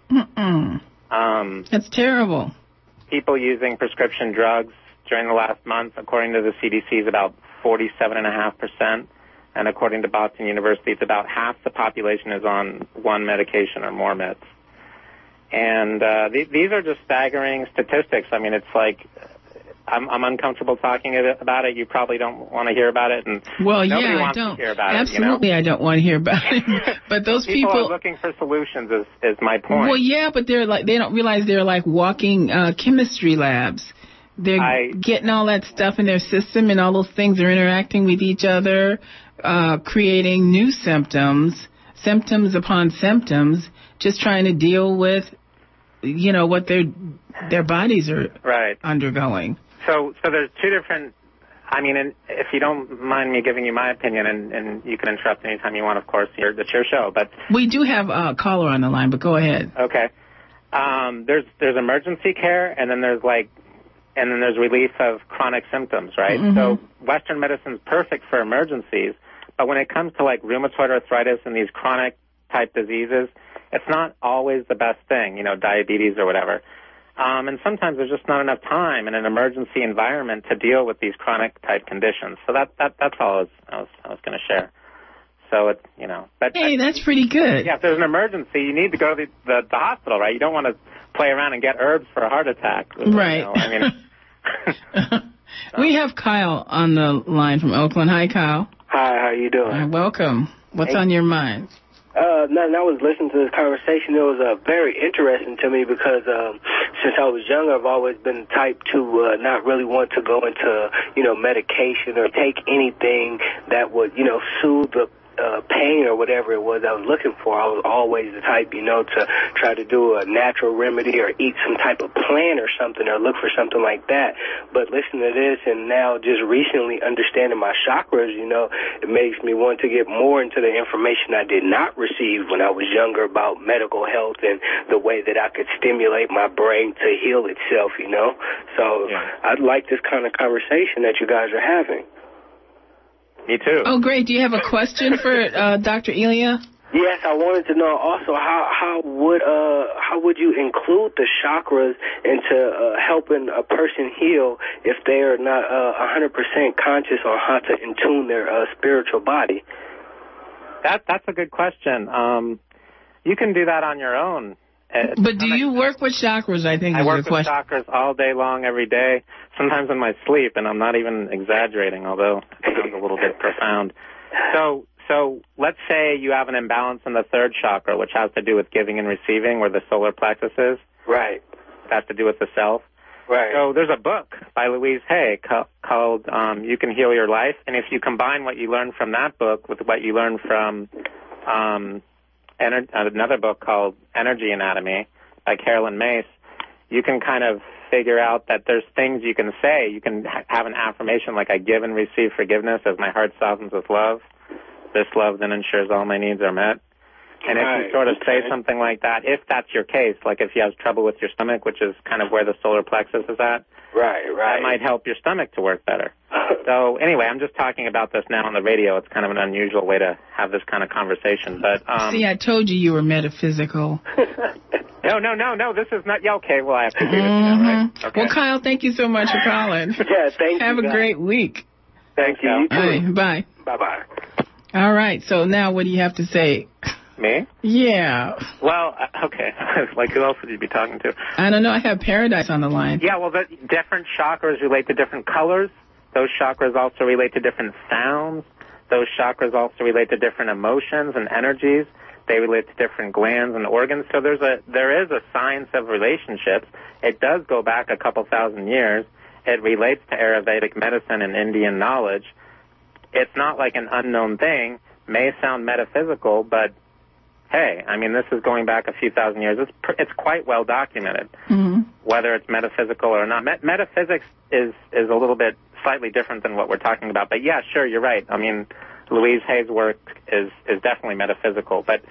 That's terrible. People using prescription drugs during the last month, according to the CDC, is about 47.5%, and according to Boston University, it's about half the population is on one medication or more meds. And these are just staggering statistics. I mean, it's like I'm uncomfortable talking about it. You probably don't want to hear about it, and nobody wants to hear about Absolutely, it. I don't want to hear about it. But those people are looking for solutions. Is my point. Well, yeah, but they don't realize they're like walking chemistry labs. They're getting all that stuff in their system, and all those things are interacting with each other, creating new symptoms upon symptoms, just trying to deal with, what their bodies are undergoing. So there's two different, and if you don't mind me giving you my opinion, and you can interrupt anytime you want, of course, it's your show, but... We do have a caller on the line, but go ahead. Okay. There's emergency care, and then there's relief of chronic symptoms, right? Mm-hmm. So Western medicine's perfect for emergencies, but when it comes to rheumatoid arthritis and these chronic type diseases, it's not always the best thing, diabetes or whatever. And sometimes there's just not enough time in an emergency environment to deal with these chronic type conditions. So that's all I was going to share. So it's but hey, that's pretty good. Yeah, if there's an emergency, you need to go to the hospital, right? You don't want to play around and get herbs for a heart attack, right? So. We have Kyle on the line from Oakland. Hi, Kyle. Hi, how you doing? Welcome. What's on your mind? Nothing. I was listening to this conversation. It was very interesting to me because since I was younger, I've always been the type to not really want to go into, medication or take anything that would, soothe the pain or whatever it was I was looking for. I was always the type, to try to do a natural remedy or eat some type of plant or something or look for something like that. But listening to this and now just recently understanding my chakras, it makes me want to get more into the information I did not receive when I was younger about medical health and the way that I could stimulate my brain to heal itself, So I'd like this kind of conversation that you guys are having. Me too. Oh, great. Do you have a question for Dr. Elia? Yes, I wanted to know also how would you include the chakras into helping a person heal if they are not 100% conscious on how to intune their spiritual body? That's a good question. You can do that on your own. But do you work with chakras, I think, I is work the question. with chakras all day long, every day, sometimes in my sleep, and I'm not even exaggerating, although it sounds a little bit profound. So let's say you have an imbalance in the third chakra, which has to do with giving and receiving, where the solar plexus is. Right. It has to do with the self. Right. So there's a book by Louise Hay called You Can Heal Your Life, and if you combine what you learn from that book with what you learn from another book called Energy Anatomy by Carolyn Mace, you can kind of figure out that there's things you can say. You can have an affirmation like, I give and receive forgiveness as my heart softens with love. This love then ensures all my needs are met. And if you sort of say something like that, if that's your case, like if you have trouble with your stomach, which is kind of where the solar plexus is at, that might help your stomach to work better. So anyway, I'm just talking about this now on the radio. It's kind of an unusual way to have this kind of conversation. But see, I told you were metaphysical. No. This is not. Yeah, okay. Well, I have to do this now, right? Okay. Well, Kyle, thank you so much for calling. Yeah, thank you. Have a great week. Thank you. You too. All right, bye. Bye-bye. All right. So now, what do you have to say? Me? Yeah. Well, okay. Like, who else would you be talking to? I don't know. I have Paradise on the line. Yeah, well, the different chakras relate to different colors. Those chakras also relate to different sounds. Those chakras also relate to different emotions and energies. They relate to different glands and organs. So there is a science of relationships. It does go back a couple thousand years. It relates to Ayurvedic medicine and Indian knowledge. It's not like an unknown thing. May sound metaphysical, but hey, I mean, this is going back a few thousand years. It's quite well documented, whether it's metaphysical or not. Metaphysics is a little bit slightly different than what we're talking about. But yeah, sure, you're right. I mean, Louise Hay's work is definitely metaphysical, but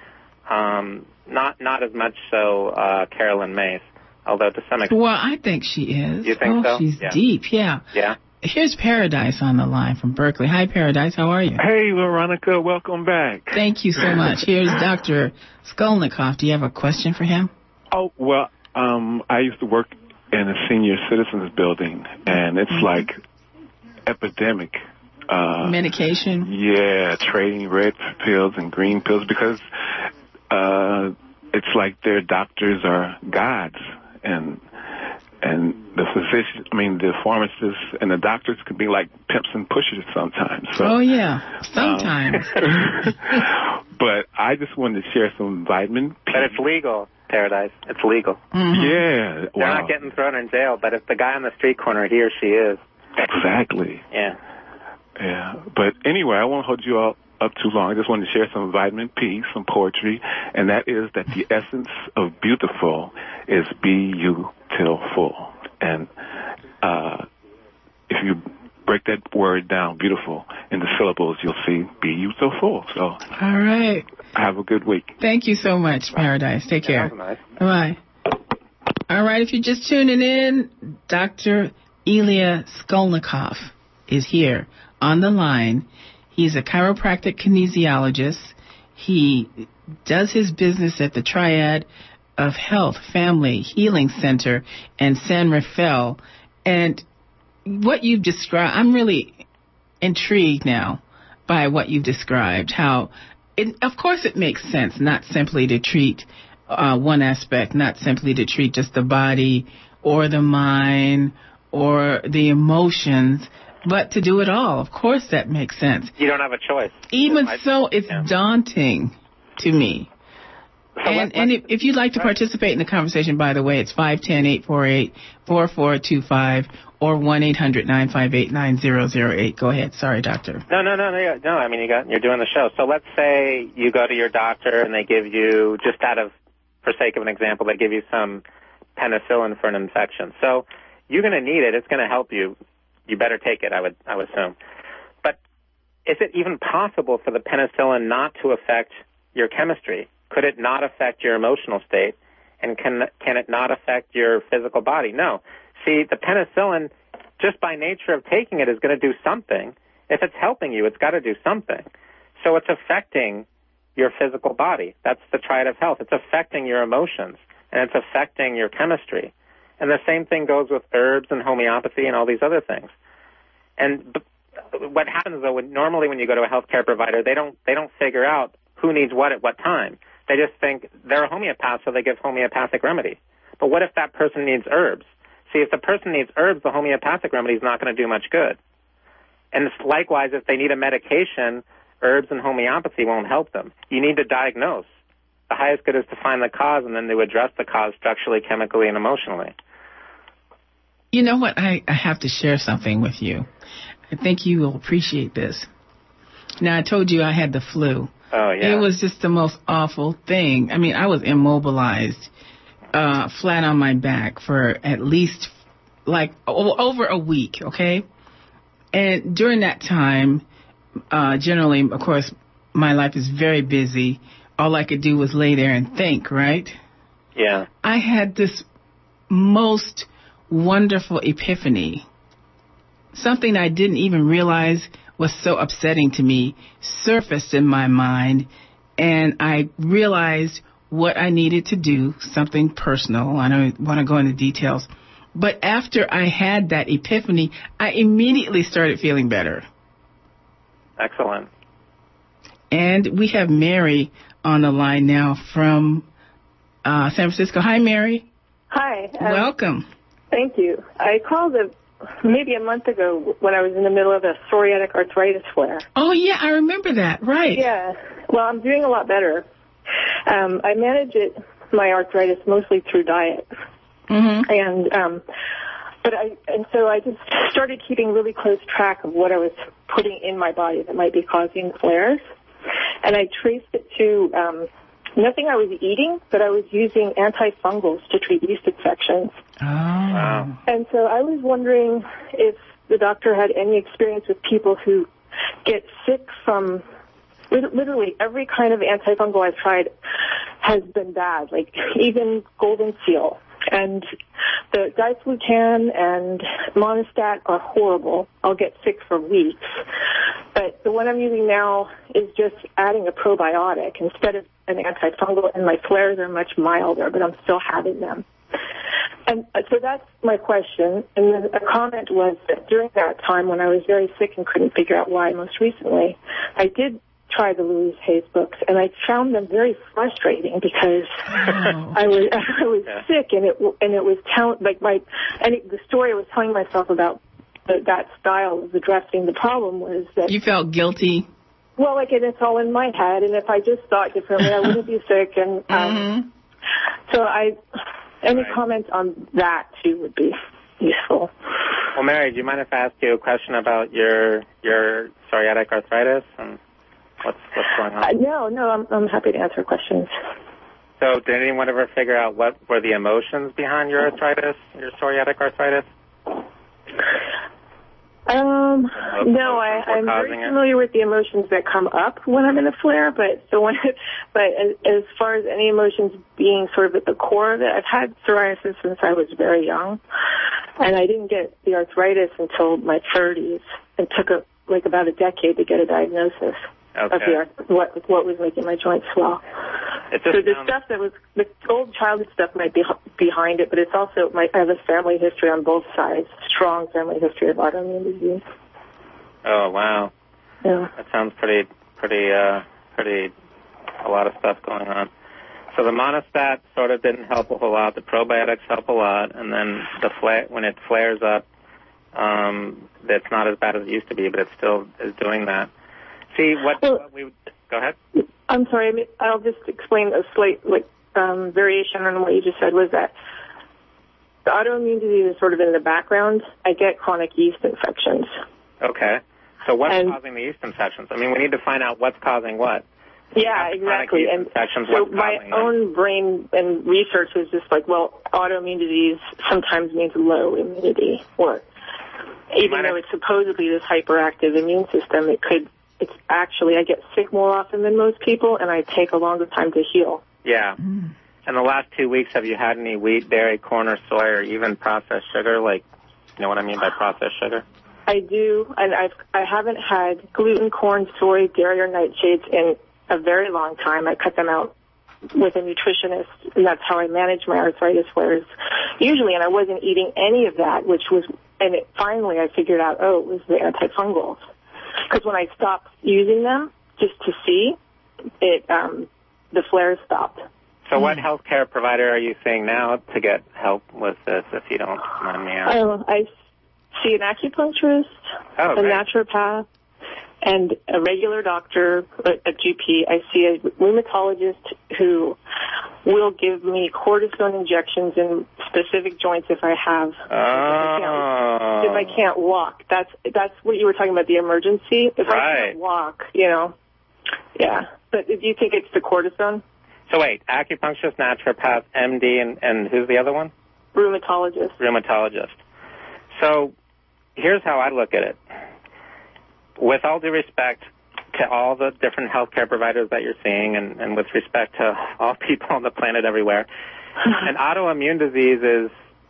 not as much so Carolyn Mace, although to some extent. Well, I think she is. You think so? She's deep, yeah. Yeah. Here's Paradise on the line from Berkeley. Hi, Paradise. How are you? Hey, Veronica. Welcome back. Thank you so much. Here's Dr. Skolnikoff. Do you have a question for him? Oh, well, I used to work in a senior citizens building, and it's like epidemic. Medication? Yeah, trading red pills and green pills because it's like their doctors are gods, and the physicians, the pharmacists and the doctors can be like pimps and pushers sometimes. So, oh, yeah, sometimes. But I just wanted to share some vitamin P. But it's legal, Paradise. It's legal. Yeah. They're not getting thrown in jail, but if the guy on the street corner, he or she is. Exactly. Yeah. Yeah. But anyway, I won't hold you all up too long. I just wanted to share some vitamin P, some poetry, and that is that the essence of beautiful is beautiful. And if you break that word down, beautiful, into syllables, you'll see beautiful. So, all right. Have a good week. Thank you so much, Paradise. Take care. That was nice. Bye. All right. If you're just tuning in, Dr. Elia Skolnikoff is here on the line. He's a chiropractic kinesiologist. He does his business at the Triad of Health Family Healing Center in San Rafael. And what you've described, I'm really intrigued now by what you've described, how, of course it makes sense not simply to treat one aspect, not simply to treat just the body or the mind or the emotions, but to do it all. Of course that makes sense. You don't have a choice. Even so, it's daunting to me And if you'd like to participate in the conversation, by the way, it's 510-848-4425 or 1-800-958-9008. Go ahead. Sorry, doctor. No. I mean, you're doing the show. So let's say you go to your doctor and they give you, just for sake of an example, they give you some penicillin for an infection. So you're going to need it. It's going to help you. You better take it, I would assume. But is it even possible for the penicillin not to affect your chemistry? Could it not affect your emotional state? And can it not affect your physical body? No. See, the penicillin, just by nature of taking it, is going to do something. If it's helping you, it's got to do something. So it's affecting your physical body. That's the triad of health. It's affecting your emotions, and it's affecting your chemistry. And the same thing goes with herbs and homeopathy and all these other things. And what happens, though, normally when you go to a healthcare provider, they don't figure out who needs what at what time. They just think they're a homeopath, so they give homeopathic remedy. But what if that person needs herbs? See, if the person needs herbs, the homeopathic remedy is not going to do much good. And likewise, if they need a medication, herbs and homeopathy won't help them. You need to diagnose. The highest good is to find the cause and then to address the cause structurally, chemically, and emotionally. You know what? I have to share something with you. I think you will appreciate this. Now, I told you I had the flu. Oh, yeah. It was just the most awful thing. I mean, I was immobilized, flat on my back for at least, over a week, okay? And during that time, generally, of course, my life is very busy. All I could do was lay there and think, right? Yeah. I had this most wonderful epiphany. Something I didn't even realize was so upsetting to me surfaced in my mind, and I realized what I needed to do, something personal. I don't want to go into details. But after I had that epiphany, I immediately started feeling better. Excellent. And we have Mary on the line now from San Francisco. Hi, Mary. Hi. Welcome. Thank you. I called maybe a month ago when I was in the middle of a psoriatic arthritis flare. Oh, yeah, I remember that. Right. Yeah. Well, I'm doing a lot better. I manage my arthritis mostly through diet. Mm-hmm. So I just started keeping really close track of what I was putting in my body that might be causing flares. And I traced it to nothing I was eating, but I was using antifungals to treat yeast infections. Oh. Wow. And so I was wondering if the doctor had any experience with people who get sick from literally every kind of antifungal I've tried has been bad, like even Golden Seal. And the diflucan and Monistat are horrible. I'll get sick for weeks. But the one I'm using now is just adding a probiotic instead of an antifungal, and my flares are much milder, but I'm still having them. And so that's my question. And then a comment was that during that time when I was very sick and couldn't figure out why most recently, I did try the Louise Hayes books, and I found them very frustrating because I was sick, and it was the story I was telling myself about that style of addressing the problem was that you felt guilty. Well, and it's all in my head, and if I just thought differently, I wouldn't be sick. And so any comments on that too would be useful. Well, Mary, do you mind if I ask you a question about your psoriatic arthritis and what's going on? No, I'm happy to answer questions. So did anyone ever figure out what were the emotions behind your arthritis, your psoriatic arthritis? No, I'm very familiar with the emotions that come up when I'm in a flare, but as far as any emotions being sort of at the core of it, I've had psoriasis since I was very young, and I didn't get the arthritis until my 30s, and took about a decade to get a diagnosis. Okay. Of what was making my joints swell. So the stuff that was the old childhood stuff might be behind it, but it's also I have a family history on both sides, strong family history of autoimmune disease. Oh wow! Yeah, that sounds pretty a lot of stuff going on. So the Monistat sort of didn't help a whole lot. The probiotics help a lot, and then when it flares up, that's not as bad as it used to be, but it still is doing that. See, go ahead. I'm sorry. I'll just explain a slight variation on what you just said. Was that the autoimmune disease is sort of in the background. I get chronic yeast infections. Okay. So what's causing the yeast infections? I mean, we need to find out what's causing what. Yeah, exactly. And so my own brain and research was just like, well, autoimmune disease sometimes means low immunity, or even though it's supposedly this hyperactive immune system, it's actually, I get sick more often than most people, and I take a longer time to heal. Yeah. In the last 2 weeks, have you had any wheat, dairy, corn, or soy, or even processed sugar? Like, you know what I mean by processed sugar? I do, and I haven't had gluten, corn, soy, dairy, or nightshades in a very long time. I cut them out with a nutritionist, and that's how I manage my arthritis flares usually, and I wasn't eating any of that, finally I figured out, it was the antifungals. Because when I stopped using them, just to see, the flares stopped. So what healthcare provider are you seeing now to get help with this, if you don't mind me asking? I see an acupuncturist, a naturopath, and a regular doctor, a GP. I see a rheumatologist who will give me cortisone injections in specific joints if I have. If I can't walk. That's what you were talking about, the emergency. If I can't walk, yeah. But do you think it's the cortisone? So wait, acupuncturist, naturopath, MD, and who's the other one? Rheumatologist. So here's how I look at it. With all due respect to all the different healthcare providers that you're seeing, and with respect to all people on the planet everywhere, an autoimmune disease is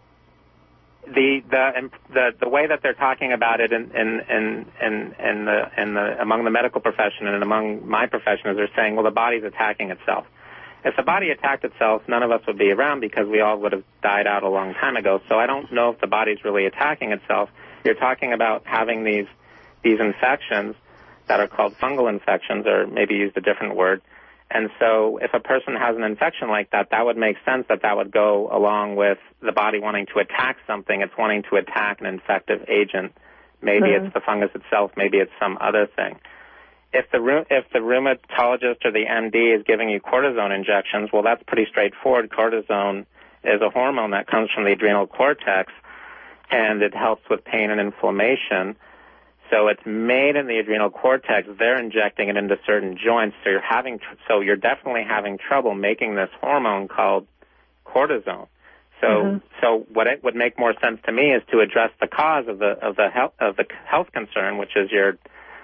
the way that they're talking about it among the medical profession and among my profession is they're saying, well, the body's attacking itself. If the body attacked itself, none of us would be around because we all would have died out a long time ago. So I don't know if the body's really attacking itself. You're talking about having these infections that are called fungal infections, or maybe used a different word. And so if a person has an infection like that, that would make sense that would go along with the body wanting to attack something. It's wanting to attack an infective agent. Maybe it's the fungus itself. Maybe it's some other thing. If the rheumatologist or the MD is giving you cortisone injections, well, that's pretty straightforward. Cortisone is a hormone that comes from the adrenal cortex, and it helps with pain and inflammation. So it's made in the adrenal cortex. They're injecting it into certain joints. So you're definitely having trouble making this hormone called cortisone. So what it would make more sense to me is to address the cause of the health concern, which is your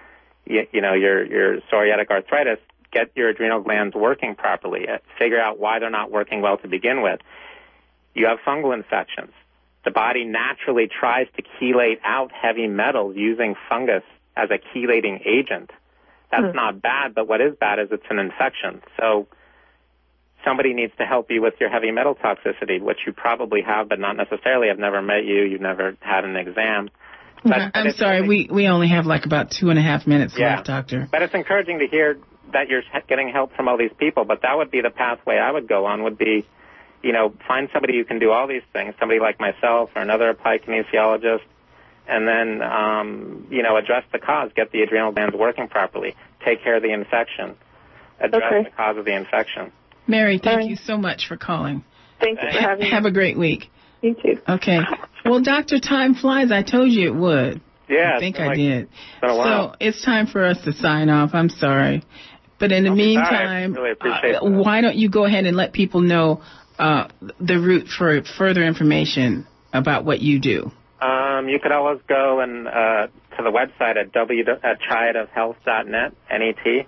psoriatic arthritis. Get your adrenal glands working properly. Figure out why they're not working well to begin with. You have fungal infections. The body naturally tries to chelate out heavy metals using fungus as a chelating agent. That's not bad, but what is bad is it's an infection. So somebody needs to help you with your heavy metal toxicity, which you probably have, but not necessarily. I've never met you. You've never had an exam. But I'm sorry, we only have like about 2.5 minutes left, Doctor. But it's encouraging to hear that you're getting help from all these people, but that would be the pathway I would go on, would be, find somebody who can do all these things, somebody like myself or another applied kinesiologist, and then, address the cause, get the adrenal glands working properly, take care of the infection, address the cause of the infection. Mary, thank you so much for calling. Thank you for having me. Have a great week. You too. Okay. Well, Doctor, time flies. I told you it would. Yeah. I think I did. It's been a while. So it's time for us to sign off. I'm sorry. But in the meantime, really appreciate why don't you go ahead and let people know the route for further information about what you do? You could always go and to the website at triadofhealth.net, N-E-T,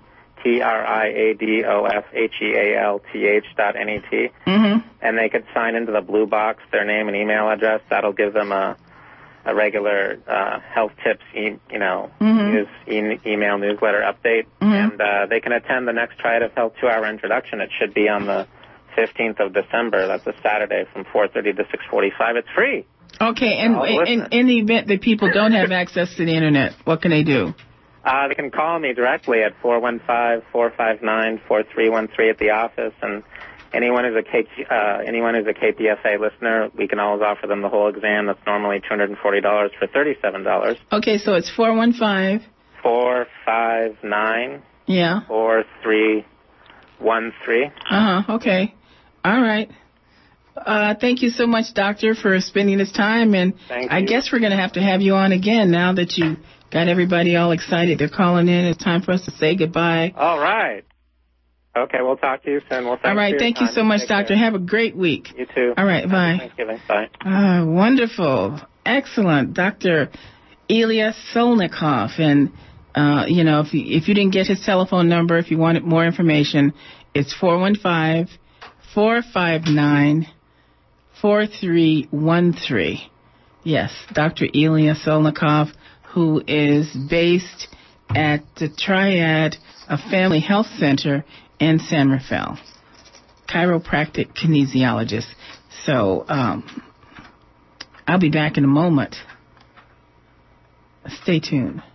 TRIADOFHEALTH.net, and they could sign into the blue box, their name and email address. That'll give them a regular health tips, email newsletter update, and they can attend the next Triad of Health 2-hour introduction. It should be on the 15th of December. That's a Saturday from 4:30 to 6:45. It's free. Okay, and in the event that people don't have access to the Internet, what can they do? They can call me directly at 415-459-4313 at the office, and anyone who's a KPFA listener, we can always offer them the whole exam. That's normally $240 for $37. Okay, so it's 415-459. 459. Yeah. 4313. Okay. All right. Thank you so much, Doctor, for spending this time. And I guess we're going to have you on again now that you got everybody all excited. They're calling in. It's time for us to say goodbye. All right. Okay, we'll talk to you soon. Well, all right. Thank you so much, Doctor. Have a great week. You too. All right. Bye. Thanksgiving. Bye. Wonderful. Excellent. Dr. Ilya Solnikov. And, if you didn't get his telephone number, if you wanted more information, it's 415-459-4313. Yes, Dr. Ilya Solnikov, who is based at the Triad, a family health center in San Rafael, chiropractic kinesiologist. So I'll be back in a moment. Stay tuned.